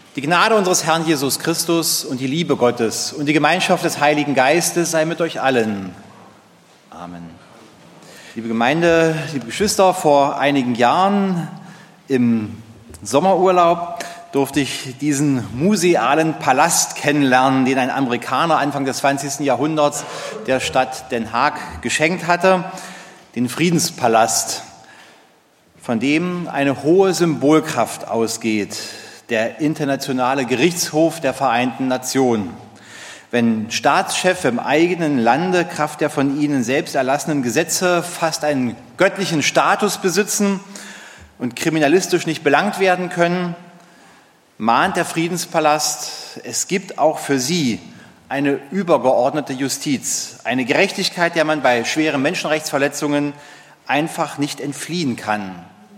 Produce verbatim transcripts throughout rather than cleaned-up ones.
Die Gnade unseres Herrn Jesus Christus und die Liebe Gottes und die Gemeinschaft des Heiligen Geistes sei mit euch allen. Amen. Liebe Gemeinde, liebe Geschwister, vor einigen Jahren im Sommerurlaub durfte ich diesen musealen Palast kennenlernen, den ein Amerikaner Anfang des zwanzigsten Jahrhunderts der Stadt Den Haag geschenkt hatte, den Friedenspalast, von dem eine hohe Symbolkraft ausgeht, der Internationale Gerichtshof der Vereinten Nationen. Wenn Staatschefs im eigenen Lande Kraft der von ihnen selbst erlassenen Gesetze fast einen göttlichen Status besitzen und kriminalistisch nicht belangt werden können, mahnt der Friedenspalast, es gibt auch für sie eine übergeordnete Justiz, eine Gerechtigkeit, der man bei schweren Menschenrechtsverletzungen einfach nicht entfliehen kann.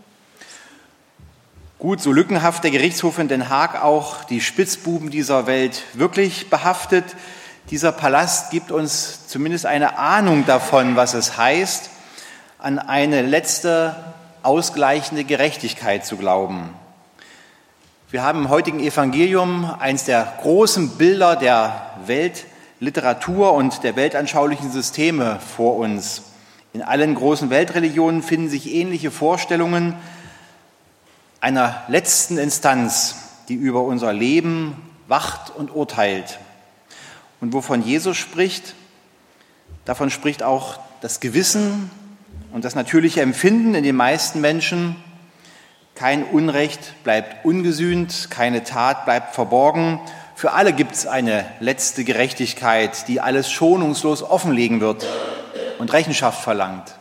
Gut, so lückenhaft der Gerichtshof in Den Haag auch die Spitzbuben dieser Welt wirklich behaftet, dieser Palast gibt uns zumindest eine Ahnung davon, was es heißt, an eine letzte ausgleichende Gerechtigkeit zu glauben. Wir haben im heutigen Evangelium eines der großen Bilder der Weltliteratur und der weltanschaulichen Systeme vor uns. In allen großen Weltreligionen finden sich ähnliche Vorstellungen einer letzten Instanz, die über unser Leben wacht und urteilt. Und wovon Jesus spricht, davon spricht auch das Gewissen und das natürliche Empfinden in den meisten Menschen. Kein Unrecht bleibt ungesühnt, keine Tat bleibt verborgen. Für alle gibt es eine letzte Gerechtigkeit, die alles schonungslos offenlegen wird und Rechenschaft verlangt.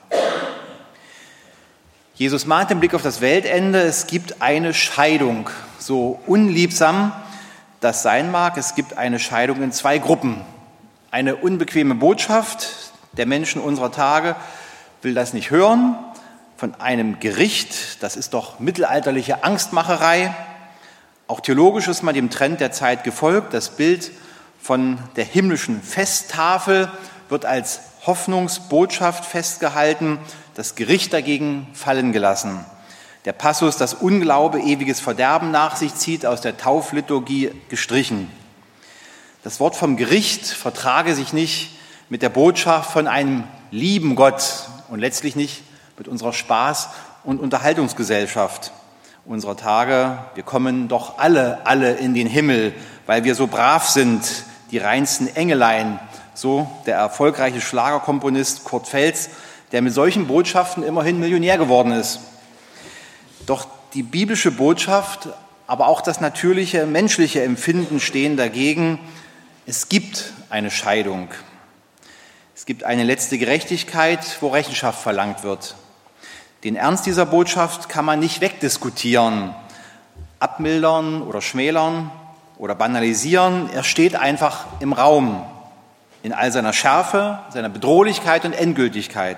Jesus mahnt im Blick auf das Weltende, es gibt eine Scheidung, so unliebsam das sein mag, es gibt eine Scheidung in zwei Gruppen. Eine unbequeme Botschaft der Menschen unserer Tage will das nicht hören, von einem Gericht, das ist doch mittelalterliche Angstmacherei. Auch theologisch ist man dem Trend der Zeit gefolgt, das Bild von der himmlischen Festtafel wird als Hoffnungsbotschaft festgehalten, das Gericht dagegen fallen gelassen. Der Passus, dass Unglaube ewiges Verderben nach sich zieht, aus der Taufliturgie gestrichen. Das Wort vom Gericht vertrage sich nicht mit der Botschaft von einem lieben Gott und letztlich nicht mit unserer Spaß- und Unterhaltungsgesellschaft unserer Tage. Wir kommen doch alle, alle in den Himmel, weil wir so brav sind, die reinsten Engelein, so der erfolgreiche Schlagerkomponist Kurt Feltz, der mit solchen Botschaften immerhin Millionär geworden ist. Doch die biblische Botschaft, aber auch das natürliche menschliche Empfinden stehen dagegen. Es gibt eine Scheidung. Es gibt eine letzte Gerechtigkeit, wo Rechenschaft verlangt wird. Den Ernst dieser Botschaft kann man nicht wegdiskutieren, abmildern oder schmälern oder banalisieren. Er steht einfach im Raum, in all seiner Schärfe, seiner Bedrohlichkeit und Endgültigkeit.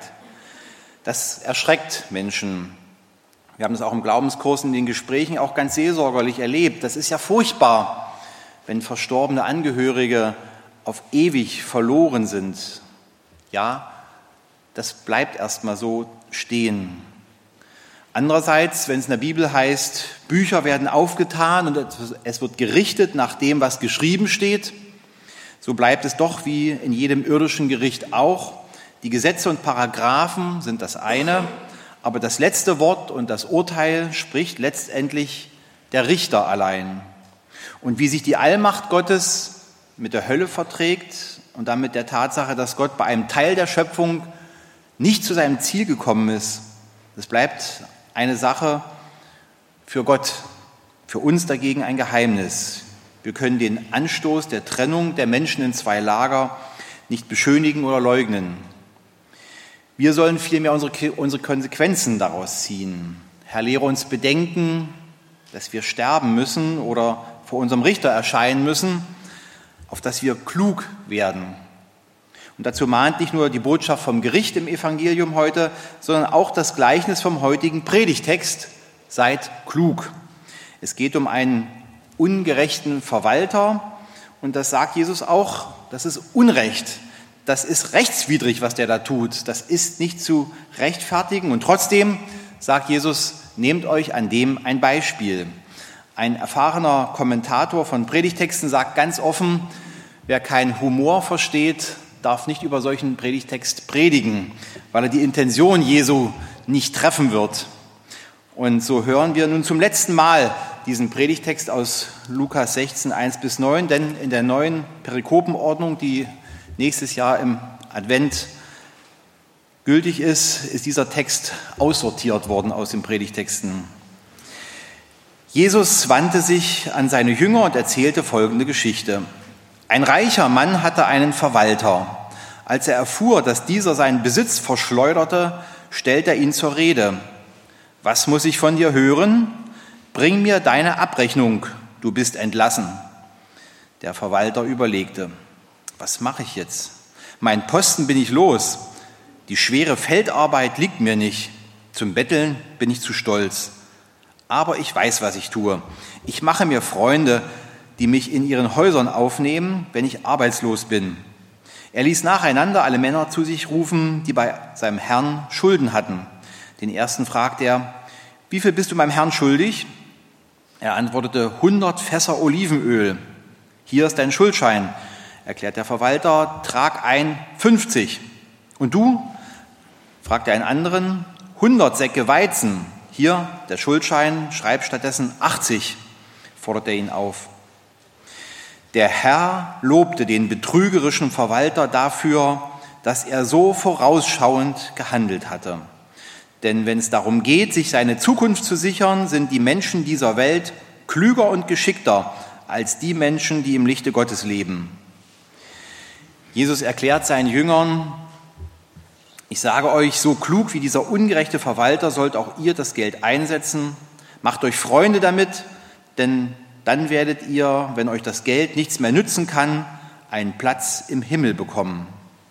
Das erschreckt Menschen. Wir haben das auch im Glaubenskurs in den Gesprächen auch ganz seelsorgerlich erlebt. Das ist ja furchtbar, wenn verstorbene Angehörige auf ewig verloren sind. Ja, das bleibt erstmal so stehen. Andererseits, wenn es in der Bibel heißt, Bücher werden aufgetan und es wird gerichtet nach dem, was geschrieben steht, so bleibt es doch wie in jedem irdischen Gericht auch. Die Gesetze und Paragraphen sind das eine, aber das letzte Wort und das Urteil spricht letztendlich der Richter allein. Und wie sich die Allmacht Gottes mit der Hölle verträgt und damit der Tatsache, dass Gott bei einem Teil der Schöpfung nicht zu seinem Ziel gekommen ist, das bleibt eine Sache für Gott, für uns dagegen ein Geheimnis. Wir können den Anstoß der Trennung der Menschen in zwei Lager nicht beschönigen oder leugnen. Wir sollen vielmehr unsere, unsere Konsequenzen daraus ziehen. Herr, lehre uns bedenken, dass wir sterben müssen oder vor unserem Richter erscheinen müssen, auf dass wir klug werden. Und dazu mahnt nicht nur die Botschaft vom Gericht im Evangelium heute, sondern auch das Gleichnis vom heutigen Predigtext, seid klug. Es geht um einen ungerechten Verwalter und das sagt Jesus auch, das ist Unrecht. Das ist rechtswidrig, was der da tut. Das ist nicht zu rechtfertigen. Und trotzdem sagt Jesus, nehmt euch an dem ein Beispiel. Ein erfahrener Kommentator von Predigtexten sagt ganz offen, wer keinen Humor versteht, darf nicht über solchen Predigtext predigen, weil er die Intention Jesu nicht treffen wird. Und so hören wir nun zum letzten Mal diesen Predigtext aus Lukas sechzehn, eins bis neun, denn in der neuen Perikopenordnung, die nächstes Jahr im Advent gültig ist, ist dieser Text aussortiert worden aus den Predigtexten. Jesus wandte sich an seine Jünger und erzählte folgende Geschichte. Ein reicher Mann hatte einen Verwalter. Als er erfuhr, dass dieser seinen Besitz verschleuderte, stellte er ihn zur Rede. Was muss ich von dir hören? Bring mir deine Abrechnung, du bist entlassen. Der Verwalter überlegte. Was mache ich jetzt? Mein Posten bin ich los. Die schwere Feldarbeit liegt mir nicht. Zum Betteln bin ich zu stolz. Aber ich weiß, was ich tue. Ich mache mir Freunde, die mich in ihren Häusern aufnehmen, wenn ich arbeitslos bin. Er ließ nacheinander alle Männer zu sich rufen, die bei seinem Herrn Schulden hatten. Den ersten fragte er, wie viel bist du meinem Herrn schuldig? Er antwortete, hundert Fässer Olivenöl. Hier ist dein Schuldschein, erklärt der Verwalter, trag ein fünfzig. Und du? Fragt er einen anderen, hundert Säcke Weizen. Hier der Schuldschein, schreib stattdessen achtzig, fordert er ihn auf. Der Herr lobte den betrügerischen Verwalter dafür, dass er so vorausschauend gehandelt hatte. Denn wenn es darum geht, sich seine Zukunft zu sichern, sind die Menschen dieser Welt klüger und geschickter als die Menschen, die im Lichte Gottes leben. Jesus erklärt seinen Jüngern, ich sage euch, so klug wie dieser ungerechte Verwalter sollt auch ihr das Geld einsetzen. Macht euch Freunde damit, denn dann werdet ihr, wenn euch das Geld nichts mehr nützen kann, einen Platz im Himmel bekommen.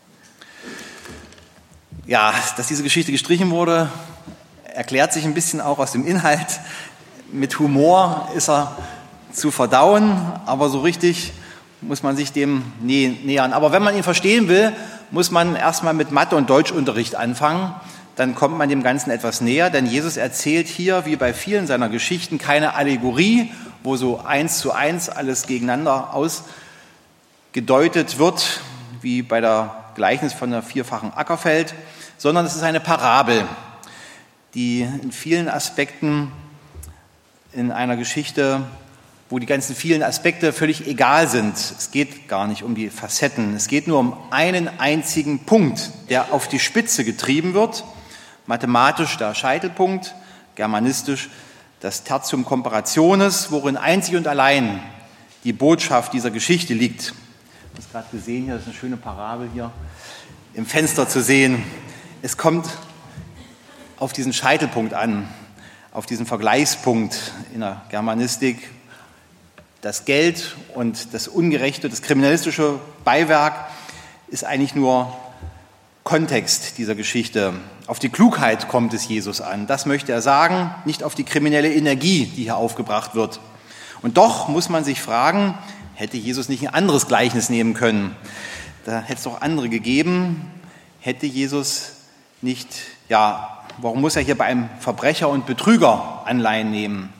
Ja, dass diese Geschichte gestrichen wurde, erklärt sich ein bisschen auch aus dem Inhalt. Mit Humor ist er zu verdauen, aber so richtig muss man sich dem nähern. Aber wenn man ihn verstehen will, muss man erstmal mit Mathe- und Deutschunterricht anfangen. Dann kommt man dem Ganzen etwas näher, denn Jesus erzählt hier, wie bei vielen seiner Geschichten, keine Allegorie, wo so eins zu eins alles gegeneinander ausgedeutet wird, wie bei der Gleichnis von der vierfachen Ackerfeld, sondern es ist eine Parabel, die in vielen Aspekten in einer Geschichte, wo die ganzen vielen Aspekte völlig egal sind. Es geht gar nicht um die Facetten. Es geht nur um einen einzigen Punkt, der auf die Spitze getrieben wird. Mathematisch der Scheitelpunkt, germanistisch das Tertium Comparationis, worin einzig und allein die Botschaft dieser Geschichte liegt. Ich habe es gerade gesehen, hier ist eine schöne Parabel hier im Fenster zu sehen. Es kommt auf diesen Scheitelpunkt an, auf diesen Vergleichspunkt in der Germanistik. Das Geld und das ungerechte, das kriminalistische Beiwerk ist eigentlich nur Kontext dieser Geschichte. Auf die Klugheit kommt es Jesus an. Das möchte er sagen, nicht auf die kriminelle Energie, die hier aufgebracht wird. Und doch muss man sich fragen, hätte Jesus nicht ein anderes Gleichnis nehmen können? Da hätte es doch andere gegeben. Hätte Jesus nicht, ja, warum muss er hier bei einem Verbrecher und Betrüger Anleihen nehmen?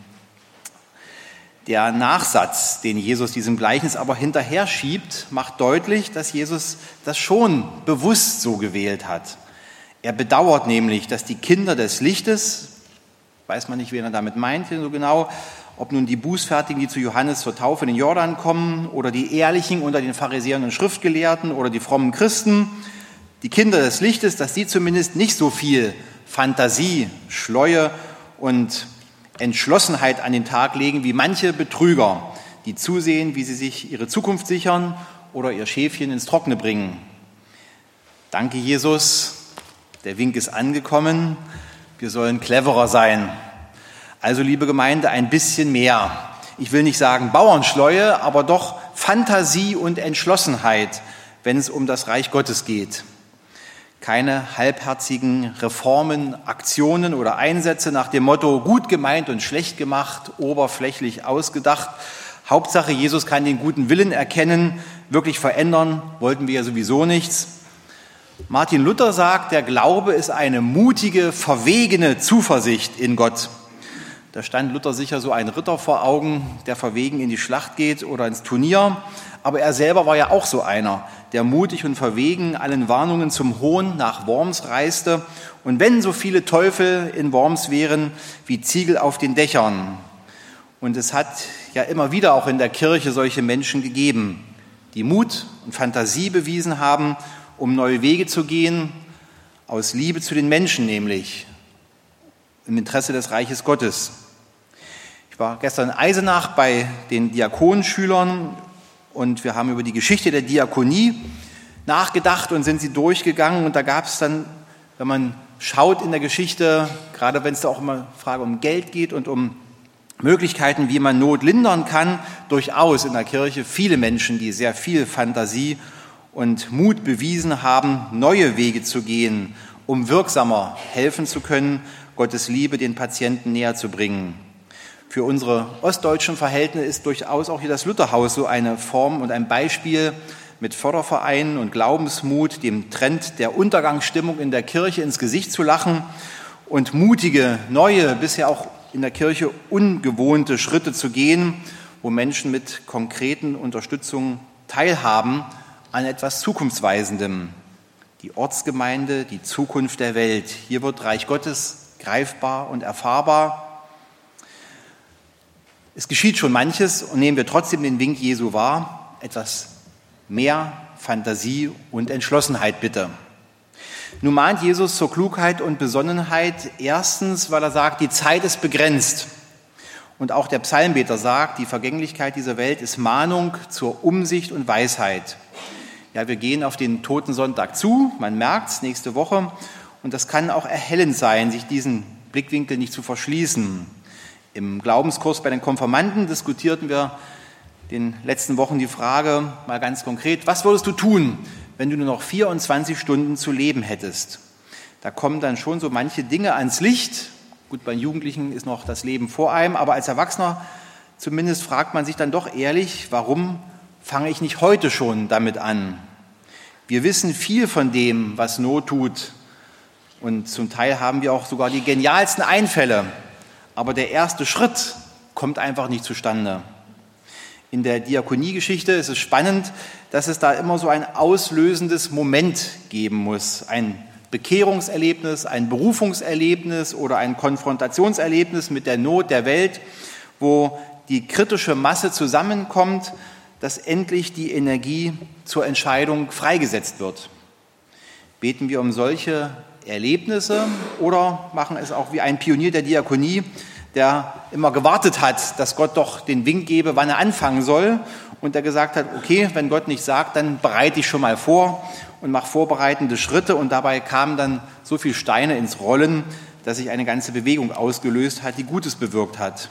Der Nachsatz, den Jesus diesem Gleichnis aber hinterher schiebt, macht deutlich, dass Jesus das schon bewusst so gewählt hat. Er bedauert nämlich, dass die Kinder des Lichtes, weiß man nicht, wen er damit meint so genau, ob nun die Bußfertigen, die zu Johannes zur Taufe in den Jordan kommen, oder die Ehrlichen unter den Pharisäern und Schriftgelehrten oder die frommen Christen, die Kinder des Lichtes, dass sie zumindest nicht so viel Fantasie, Schleue und Entschlossenheit an den Tag legen wie manche Betrüger, die zusehen, wie sie sich ihre Zukunft sichern oder ihr Schäfchen ins Trockene bringen. Danke, Jesus, der Wink ist angekommen, wir sollen cleverer sein. Also, liebe Gemeinde, ein bisschen mehr. Ich will nicht sagen Bauernschleue, aber doch Fantasie und Entschlossenheit, wenn es um das Reich Gottes geht. Keine halbherzigen Reformen, Aktionen oder Einsätze nach dem Motto gut gemeint und schlecht gemacht, oberflächlich ausgedacht. Hauptsache, Jesus kann den guten Willen erkennen, wirklich verändern wollten wir ja sowieso nichts. Martin Luther sagt, der Glaube ist eine mutige, verwegene Zuversicht in Gott. Da stand Luther sicher so ein Ritter vor Augen, der verwegen in die Schlacht geht oder ins Turnier. Aber er selber war ja auch so einer, der mutig und verwegen allen Warnungen zum Hohn nach Worms reiste. Und wenn so viele Teufel in Worms wären wie Ziegel auf den Dächern. Und es hat ja immer wieder auch in der Kirche solche Menschen gegeben, die Mut und Fantasie bewiesen haben, um neue Wege zu gehen, aus Liebe zu den Menschen nämlich, im Interesse des Reiches Gottes. Ich war gestern in Eisenach bei den Diakonenschülern und wir haben über die Geschichte der Diakonie nachgedacht und sind sie durchgegangen. Und da gab es dann, wenn man schaut in der Geschichte, gerade wenn es da auch immer Frage um Geld geht und um Möglichkeiten, wie man Not lindern kann, durchaus in der Kirche viele Menschen, die sehr viel Fantasie und Mut bewiesen haben, neue Wege zu gehen, um wirksamer helfen zu können, Gottes Liebe den Patienten näher zu bringen. Für unsere ostdeutschen Verhältnisse ist durchaus auch hier das Lutherhaus so eine Form und ein Beispiel mit Fördervereinen und Glaubensmut, dem Trend der Untergangsstimmung in der Kirche ins Gesicht zu lachen und mutige, neue, bisher auch in der Kirche ungewohnte Schritte zu gehen, wo Menschen mit konkreten Unterstützungen teilhaben an etwas Zukunftsweisendem. Die Ortsgemeinde, die Zukunft der Welt. Hier wird Reich Gottes greifbar und erfahrbar. Es geschieht schon manches und nehmen wir trotzdem den Wink Jesu wahr. Etwas mehr Fantasie und Entschlossenheit bitte. Nun mahnt Jesus zur Klugheit und Besonnenheit. Erstens, weil er sagt, die Zeit ist begrenzt. Und auch der Psalmbeter sagt, die Vergänglichkeit dieser Welt ist Mahnung zur Umsicht und Weisheit. Ja, wir gehen auf den Totensonntag zu, man merkt es, nächste Woche. Und das kann auch erhellend sein, sich diesen Blickwinkel nicht zu verschließen. Im Glaubenskurs bei den Konfirmanden diskutierten wir in den letzten Wochen die Frage mal ganz konkret, was würdest du tun, wenn du nur noch vierundzwanzig Stunden zu leben hättest? Da kommen dann schon so manche Dinge ans Licht. Gut, bei Jugendlichen ist noch das Leben vor einem, aber als Erwachsener zumindest fragt man sich dann doch ehrlich, warum fange ich nicht heute schon damit an? Wir wissen viel von dem, was Not tut. Und zum Teil haben wir auch sogar die genialsten Einfälle. Aber der erste Schritt kommt einfach nicht zustande. In der Diakoniegeschichte ist es spannend, dass es da immer so ein auslösendes Moment geben muss. Ein Bekehrungserlebnis, ein Berufungserlebnis oder ein Konfrontationserlebnis mit der Not der Welt, wo die kritische Masse zusammenkommt, dass endlich die Energie zur Entscheidung freigesetzt wird. Beten wir um solche Erlebnisse oder machen es auch wie ein Pionier der Diakonie, der immer gewartet hat, dass Gott doch den Wink gebe, wann er anfangen soll und der gesagt hat, okay, wenn Gott nicht sagt, dann bereite ich schon mal vor und mache vorbereitende Schritte und dabei kamen dann so viele Steine ins Rollen, dass sich eine ganze Bewegung ausgelöst hat, die Gutes bewirkt hat.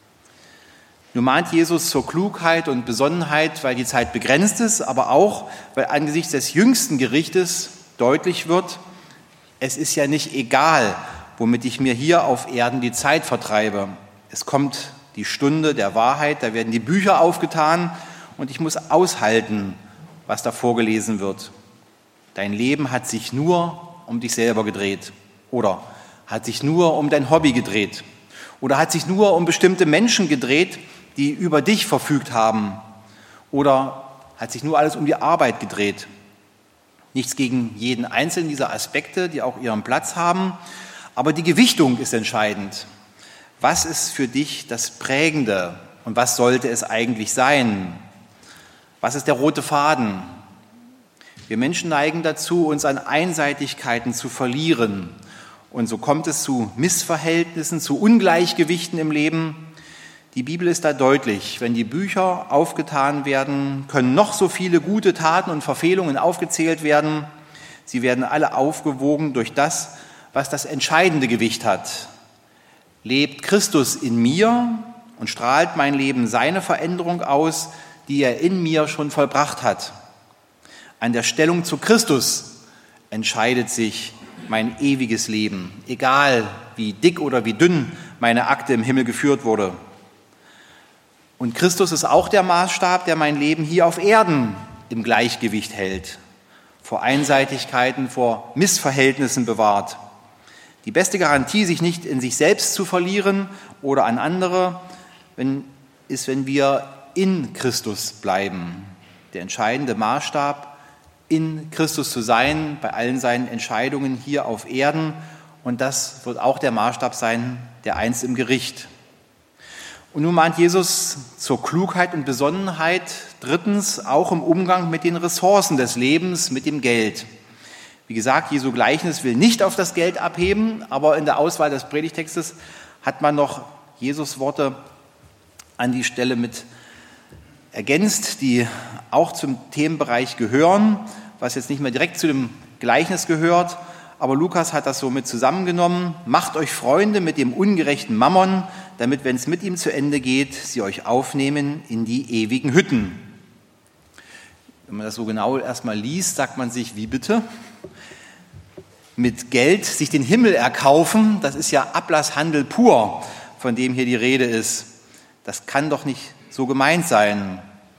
Nun mahnt Jesus zur Klugheit und Besonnenheit, weil die Zeit begrenzt ist, aber auch, weil angesichts des jüngsten Gerichtes deutlich wird, es ist ja nicht egal, womit ich mir hier auf Erden die Zeit vertreibe. Es kommt die Stunde der Wahrheit, da werden die Bücher aufgetan und ich muss aushalten, was da vorgelesen wird. Dein Leben hat sich nur um dich selber gedreht oder hat sich nur um dein Hobby gedreht oder hat sich nur um bestimmte Menschen gedreht, die über dich verfügt haben oder hat sich nur alles um die Arbeit gedreht. Nichts gegen jeden einzelnen dieser Aspekte, die auch ihren Platz haben, aber die Gewichtung ist entscheidend. Was ist für dich das Prägende und was sollte es eigentlich sein? Was ist der rote Faden? Wir Menschen neigen dazu, uns an Einseitigkeiten zu verlieren. Und so kommt es zu Missverhältnissen, zu Ungleichgewichten im Leben. Die Bibel ist da deutlich. Wenn die Bücher aufgetan werden, können noch so viele gute Taten und Verfehlungen aufgezählt werden. Sie werden alle aufgewogen durch das, was das entscheidende Gewicht hat. Lebt Christus in mir und strahlt mein Leben seine Veränderung aus, die er in mir schon vollbracht hat. An der Stellung zu Christus entscheidet sich mein ewiges Leben, egal wie dick oder wie dünn meine Akte im Himmel geführt wurde. Und Christus ist auch der Maßstab, der mein Leben hier auf Erden im Gleichgewicht hält, vor Einseitigkeiten, vor Missverhältnissen bewahrt. Die beste Garantie, sich nicht in sich selbst zu verlieren oder an andere, wenn, ist, wenn wir in Christus bleiben. Der entscheidende Maßstab, in Christus zu sein, bei allen seinen Entscheidungen hier auf Erden. Und das wird auch der Maßstab sein, der einst im Gericht. Und nun mahnt Jesus zur Klugheit und Besonnenheit, drittens auch im Umgang mit den Ressourcen des Lebens, mit dem Geld. Wie gesagt, Jesu Gleichnis will nicht auf das Geld abheben, aber in der Auswahl des Predigtextes hat man noch Jesus Worte an die Stelle mit ergänzt, die auch zum Themenbereich gehören, was jetzt nicht mehr direkt zu dem Gleichnis gehört, aber Lukas hat das so mit zusammengenommen. Macht euch Freunde mit dem ungerechten Mammon, damit, wenn es mit ihm zu Ende geht, sie euch aufnehmen in die ewigen Hütten. Wenn man das so genau erstmal liest, sagt man sich, wie bitte? Mit Geld sich den Himmel erkaufen, das ist ja Ablasshandel pur, von dem hier die Rede ist. Das kann doch nicht so gemeint sein.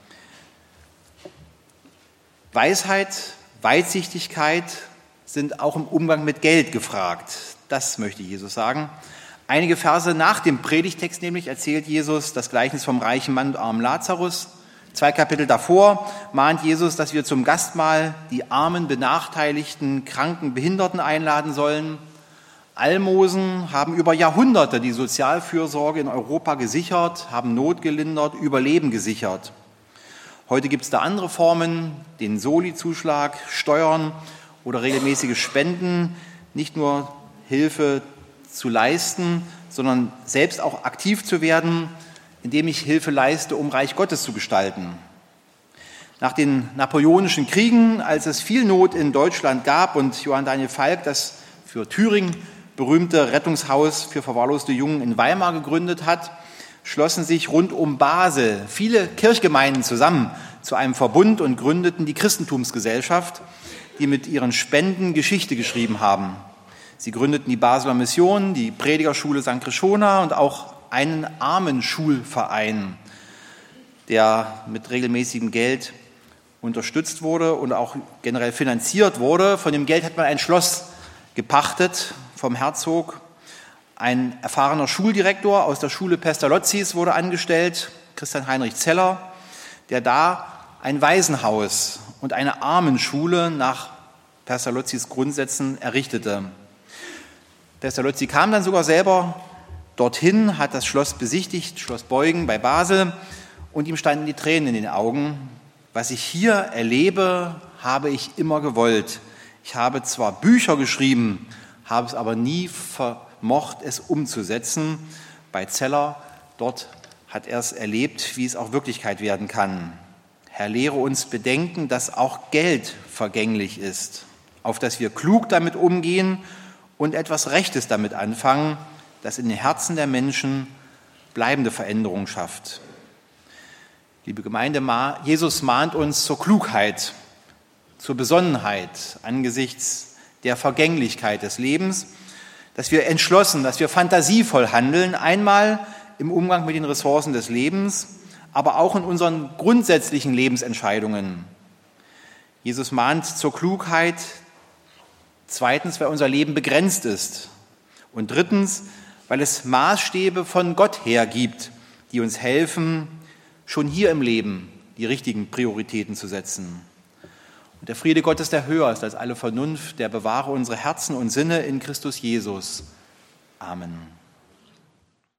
Weisheit, Weitsichtigkeit sind auch im Umgang mit Geld gefragt. Das möchte Jesus sagen. Einige Verse nach dem Predigtext nämlich erzählt Jesus das Gleichnis vom reichen Mann und armen Lazarus. Zwei Kapitel davor mahnt Jesus, dass wir zum Gastmahl die armen, benachteiligten, kranken, Behinderten einladen sollen. Almosen haben über Jahrhunderte die Sozialfürsorge in Europa gesichert, haben Not gelindert, Überleben gesichert. Heute gibt es da andere Formen, den Soli-Zuschlag, Steuern oder regelmäßige Spenden, nicht nur Hilfe zu leisten, sondern selbst auch aktiv zu werden, indem ich Hilfe leiste, um Reich Gottes zu gestalten. Nach den napoleonischen Kriegen, als es viel Not in Deutschland gab und Johann Daniel Falk das für Thüringen berühmte Rettungshaus für verwahrloste Jungen in Weimar gegründet hat, schlossen sich rund um Basel viele Kirchgemeinden zusammen zu einem Verbund und gründeten die Christentumsgesellschaft, die mit ihren Spenden Geschichte geschrieben haben. Sie gründeten die Basler Mission, die Predigerschule Sankt Krishona und auch einen Armenschulverein, der mit regelmäßigem Geld unterstützt wurde und auch generell finanziert wurde. Von dem Geld hat man ein Schloss gepachtet vom Herzog. Ein erfahrener Schuldirektor aus der Schule Pestalozzis wurde angestellt, Christian Heinrich Zeller, der da ein Waisenhaus und eine Armenschule nach Pestalozzis Grundsätzen errichtete. Pestalozzi kam dann sogar selber dorthin, hat das Schloss besichtigt, Schloss Beugen bei Basel, und ihm standen die Tränen in den Augen. Was ich hier erlebe, habe ich immer gewollt. Ich habe zwar Bücher geschrieben, habe es aber nie vermocht, es umzusetzen. Bei Zeller, dort hat er es erlebt, wie es auch Wirklichkeit werden kann. Herr, lehre uns bedenken, dass auch Geld vergänglich ist, auf dass wir klug damit umgehen und etwas Rechtes damit anfangen, das in den Herzen der Menschen bleibende Veränderung schafft. Liebe Gemeinde, Jesus mahnt uns zur Klugheit, zur Besonnenheit angesichts der Vergänglichkeit des Lebens, dass wir entschlossen, dass wir fantasievoll handeln, einmal im Umgang mit den Ressourcen des Lebens, aber auch in unseren grundsätzlichen Lebensentscheidungen. Jesus mahnt zur Klugheit, zweitens, weil unser Leben begrenzt ist, und drittens, weil es Maßstäbe von Gott her gibt, die uns helfen, schon hier im Leben die richtigen Prioritäten zu setzen. Und der Friede Gottes, der höher ist als alle Vernunft, der bewahre unsere Herzen und Sinne in Christus Jesus. Amen.